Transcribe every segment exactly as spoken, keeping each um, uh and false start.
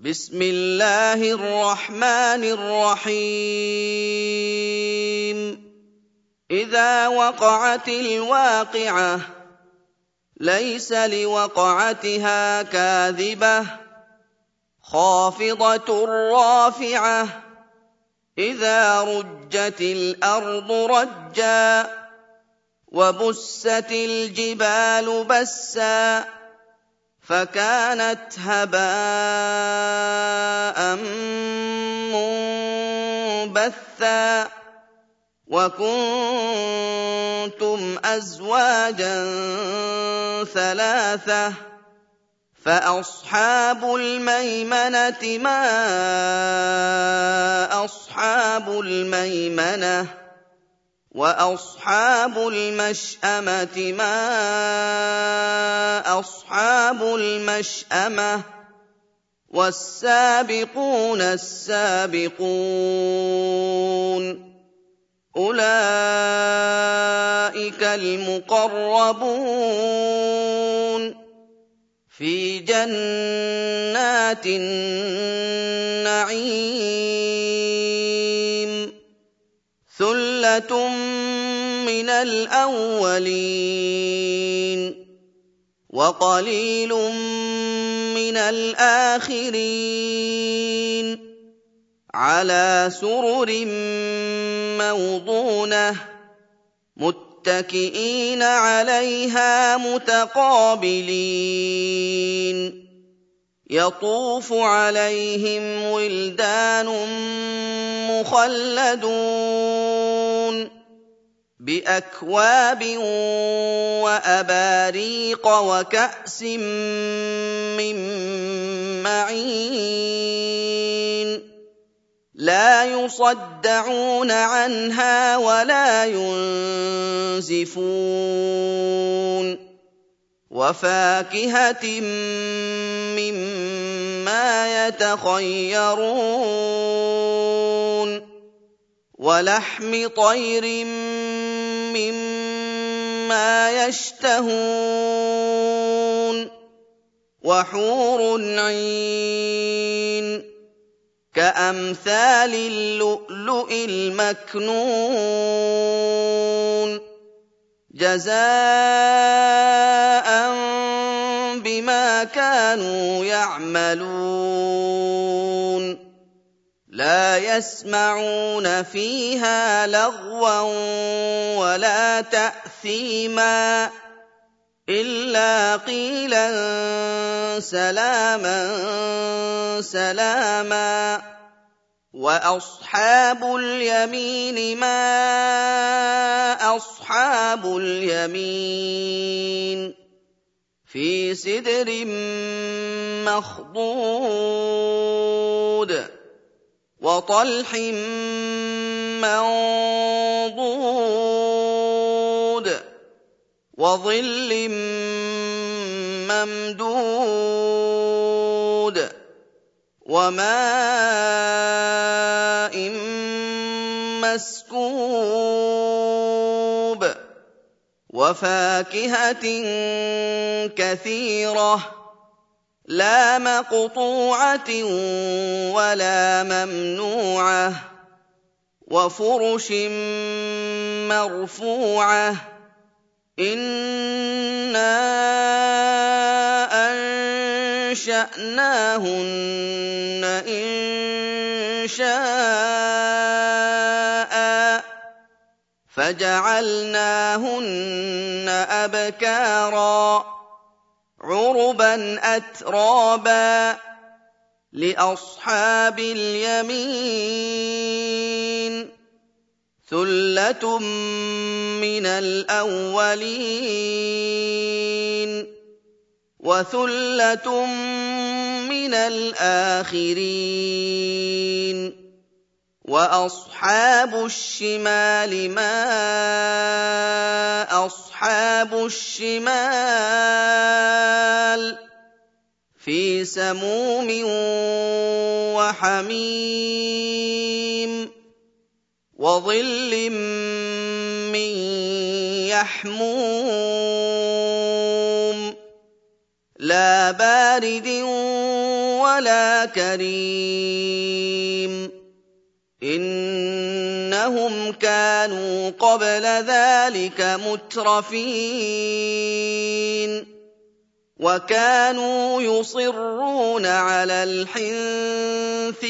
بسم الله الرحمن الرحيم إذا وقعت الواقعة ليس لوقعتها كاذبة خافضة رافعة إذا رجت الأرض رجا وبست الجبال بسا فكانت هباء منبثا وكنتم أزواجا ثلاثة فأصحاب الميمنة ما أصحاب الميمنة وأصحاب المشأمة ما أصحاب المشأمة والسابقون السابقون أولئك المقربون في جنات النعيم ثلة من الأولين وقليل من الآخرين على سرر موضونة متكئين عليها متقابلين يطوف عليهم ولدان مخلدون بأكواب وأباريق وكأس من معين لا يصدعون عنها ولا ينزفون وفاكهة مما يتخيرون ولحم طير مما يشتهون وحور عين كأمثال اللؤلؤ المكنون جزاء بما كانوا يعملون لا يسمعون فيها لغوا ولا تأثيما إلا قيلا سلاما سلاما وأصحاب اليمين ما أصحاب اليمين في سدر مخضود وطلح منضود وظل ممدود وماء مسكوب وفاكهة كثيرة لا مقطوعة ولا ممنوعة وفرش مرفوعة إنا أنشأناهن إنشاء فجعلناهن أبكارا عربا أترابا لأصحاب اليمين ثلة من الأولين وثلة من الآخرين وأصحاب الشمال ما أصحاب الشمال في سموم وحميم وظل من يحموم لَّا بَارِدٍ وَلَا كَرِيمٍ إِنَّهُمْ كَانُوا قَبْلَ ذَٰلِكَ مُتْرَفِينَ وَكَانُوا يُصِرُّونَ عَلَى الْحِنثِ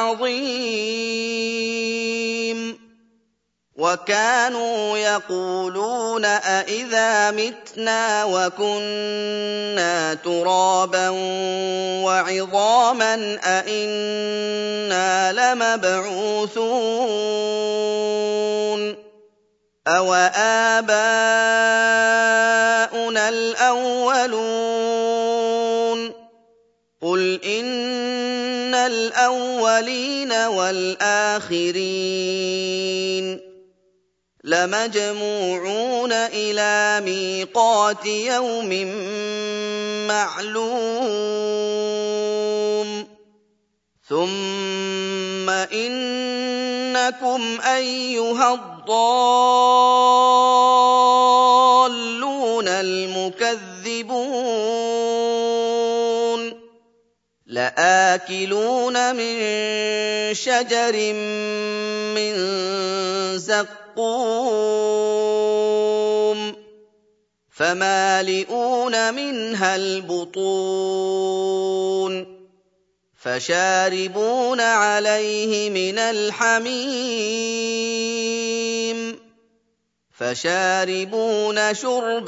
الْعَظِيمِ وَكَانُوا يَقُولُونَ أَإِذَا مِتْنَا وَكُنَّا تُرَابًا وَعِظَامًا أَإِنَّا لَمَبْعُوثُونَ أَوَآبَاؤُنَا الْأَوَّلُونَ قُلْ إِنَّ الْأَوَّلِينَ وَالْآخِرِينَ لَمَجْمُوعُونَ إِلَىٰ مِيقَاتِ يَوْمٍ مَّعْلُومٍ ثُمَّ إِنَّكُمْ أَيُّهَا الضَّالُّونَ الْمُكَذِّبُونَ لَآكِلُونَ مِن شَجَرٍ مِّن زَقُّومٍ فَمَالِئُونَ مِنْهَا الْبُطُونَ فَشَارِبُونَ عَلَيْهِ مِنَ الْحَمِيمِ فَشَارِبُونَ شُرْبَ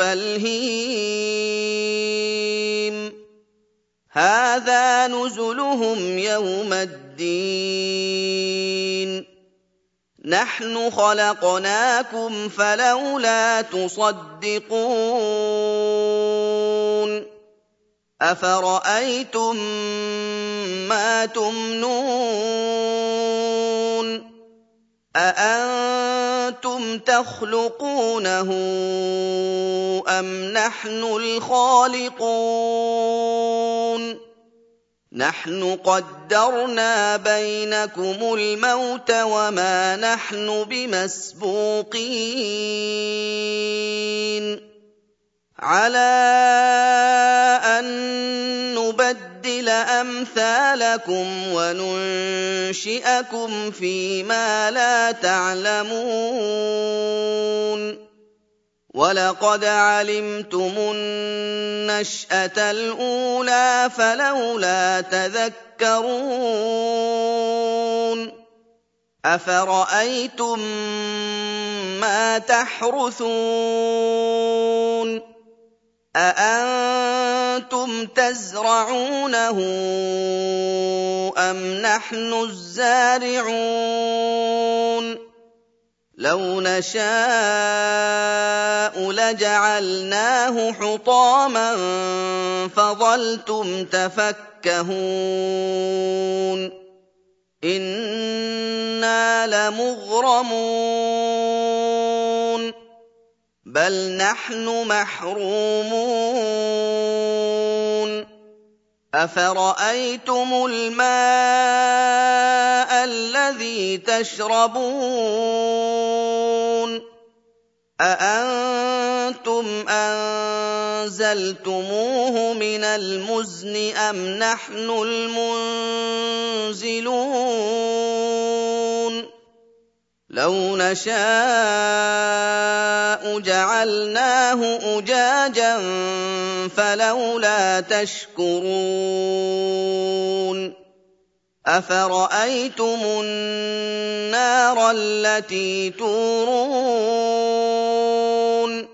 الْهِيمِ هَٰذَا نُزُلُهُمْ يَوْمَ الدِّينِ نَحْنُ خَلَقْنَاكُمْ فَلَوْلَا تُصَدِّقُونَ أَفَرَأَيْتُم مَّا تُمْنُونَ أَأَنتُمْ تَخْلُقُونَهُ أَمْ نَحْنُ الْخَالِقُونَ نَحْنُ قَدَّرْنَا بَيْنَكُمُ الْمَوْتَ وَمَا نَحْنُ بِمَسْبُوقِينَ عَلَىٰ أَن نُّبَدِّلَ أَمْثَالَكُمْ وَنُنشِئَكُمْ فِي مَا لَا تَعْلَمُونَ وَلَقَدْ عَلِمْتُمُ النَّشْأَةَ الْأُولَىٰ فَلَوْلَا تَذَكَّرُونَ أَفَرَأَيْتُم مَّا تَحْرُثُونَ أَأَنتُمْ تَزْرَعُونَهُ أَمْ نَحْنُ الزَّارِعُونَ لَوْ نَشَاءُ لَجَعَلْنَاهُ حُطَامًا فَظَلْتُمْ تَفَكَّهُونَ إِنَّا لَمُغْرَمُونَ بَلْ نَحْنُ مَحْرُومُونَ أَفَرَأَيْتُمُ الْمَاءَ الَّذِي تَشْرَبُونَ أَأَنتُمْ أَنزَلْتُمُوهُ مِنَ الْمُزْنِ أَمْ نَحْنُ الْمُنزِلُونَ لَوْ نَشَاءُ جَعَلْنَاهُ أُجَاجًا فَلَوْلَا تَشْكُرُونَ أَفَرَأَيْتُمُ النَّارَ الَّتِي تُورُونَ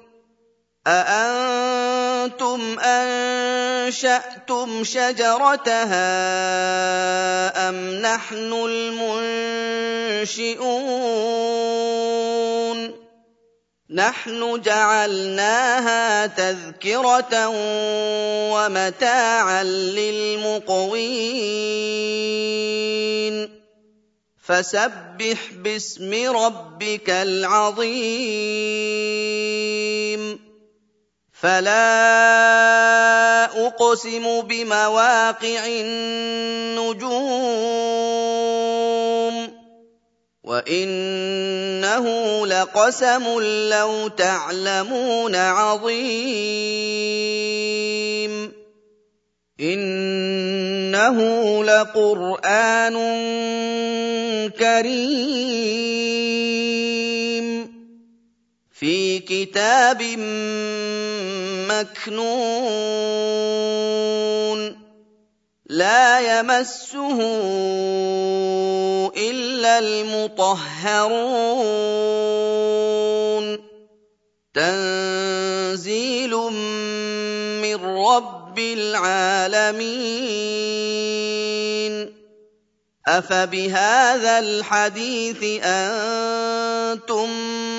أَأَنتُمْ أَنشَأْتُمْ شَجَرَتَهَا أَمْ نَحْنُ الْمُنشِئُونَ نَحْنُ جَعَلْنَاهَا تَذْكِرَةً وَمَتَاعًا لِّلْمُقْوِينَ فَسَبِّحْ بِاسْمِ رَبِّكَ الْعَظِيمِ فَلَا أُقْسِمُ بِمَوَاقِعِ النُّجُومِ وَإِنَّهُ لَقَسَمٌ لَّوْ تَعْلَمُونَ عَظِيمٌ إِنَّهُ لَقُرْآنٌ كَرِيمٌ فِي كِتَابٍ مَّكْنُونٍ لَّا يَمَسُّهُ إِلَّا الْمُطَهَّرُونَ تَنزِيلٌ مِّن رَّبِّ الْعَالَمِينَ أَفَبِهَٰذَا الْحَدِيثِ أَنتُم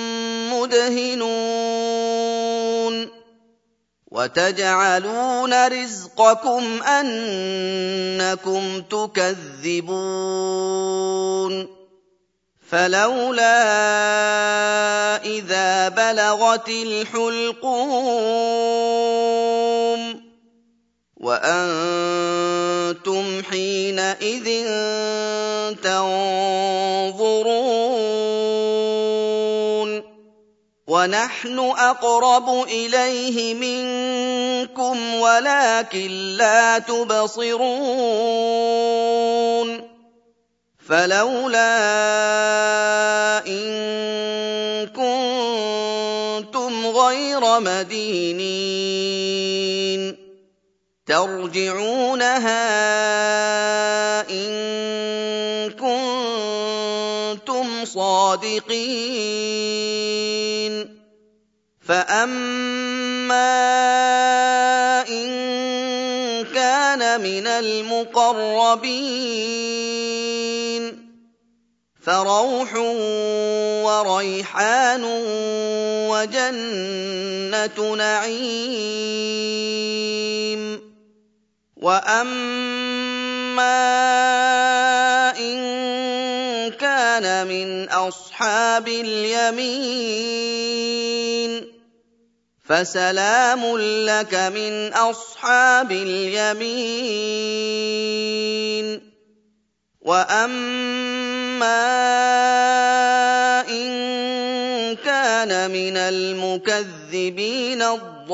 مُّدْهِنُونَ وَتَجْعَلُونَ رِزْقَكُمْ أَنَّكُمْ تُكَذِّبُونَ فَلَوْلَا إِذَا بَلَغَتِ الْحُلْقُومَ وَأَنتُمْ حِينَئِذٍ تَنظُرُونَ وَنَحْنُ أَقْرَبُ إِلَيْهِ مِنكُمْ وَلَٰكِن لَّا تُبْصِرُونَ فَلَوْلَا إِن كُنتُمْ غَيْرَ مَدِينِينَ تَرْجِعُونَهَا إِن كُنتُمْ صَادِقِينَ فَأَمَّا إِن كَانَ مِنَ الْمُقَرَّبِينَ فَرَوْحٌ وَرَيْحَانٌ وَجَنَّتُ نَعِيمٍ وَأَمَّا إِن كَانَ مِنْ أَصْحَابِ الْيَمِينِ فَسَلَامٌ لَّكَ مِنْ أَصْحَابِ الْيَمِينِ وَأَمَّا إِن كَانَ مِنَ الْمُكَذِّبِينَ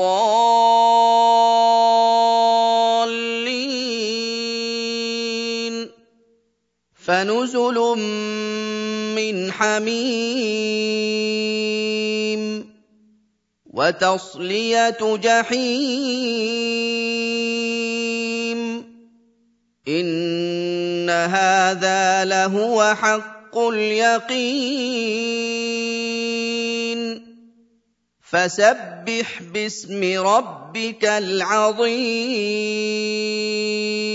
الضَّالِّينَ فَنُزُلٌ مِّنْ حَمِيمٍ وَتَصْلِيَةُ جَحِيمٍ إِنَّ هَٰذَا لَهُوَ حَقُّ الْيَقِينِ فَسَبِّحْ بِاسْمِ رَبِّكَ الْعَظِيمِ